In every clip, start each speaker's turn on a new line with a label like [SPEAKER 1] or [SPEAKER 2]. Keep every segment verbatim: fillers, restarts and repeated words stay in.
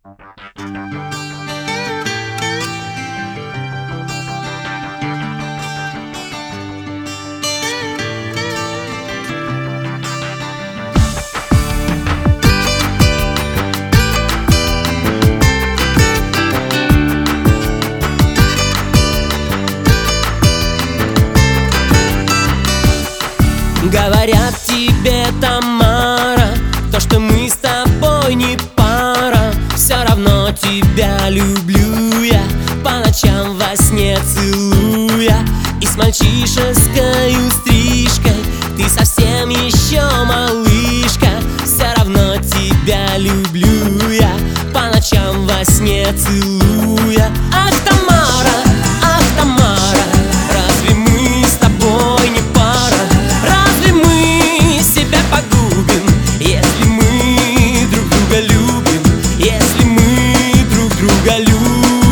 [SPEAKER 1] Говорят тебе, Тамара, то, что мы с тобой не пара. Все равно тебя люблю я, по ночам во сне целуя. И с мальчишеской стрижкой ты совсем еще малышка. Все равно тебя люблю я, по ночам во сне целуя. Ах, Тамара, ах, Тамара, разве мы с тобой не пара? Разве мы себя погубим, если мы друг друга любим? Если мы друг друга любим?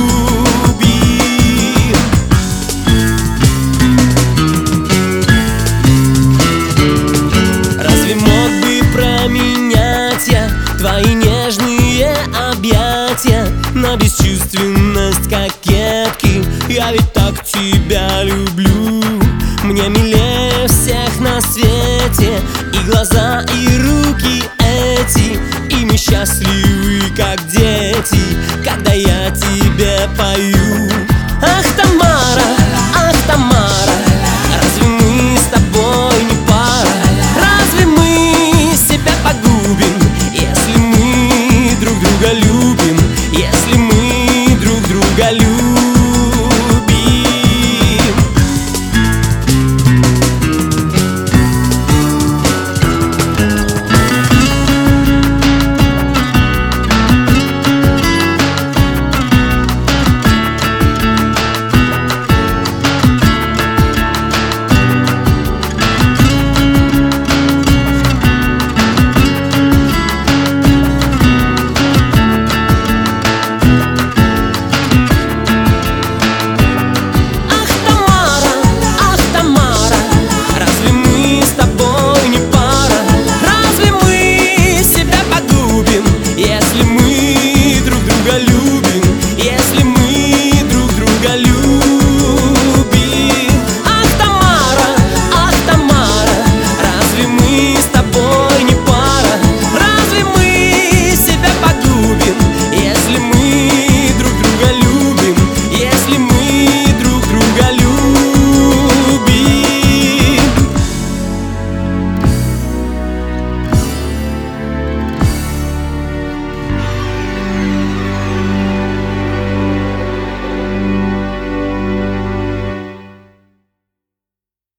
[SPEAKER 1] Разве мог бы променять я твои нежные объятия на бесчувственность кокетки? Я ведь так тебя люблю. Мне милее всех на свете и глаза, и руки эти. И мы счастливы, как дети, когда я тебе пою. Ах, Тамара, ах, Тамара, разве мы с тобой не пара? Разве мы себя погубим, если мы друг друга любим? Если мы друг друга любим? Если мы друг друга любим?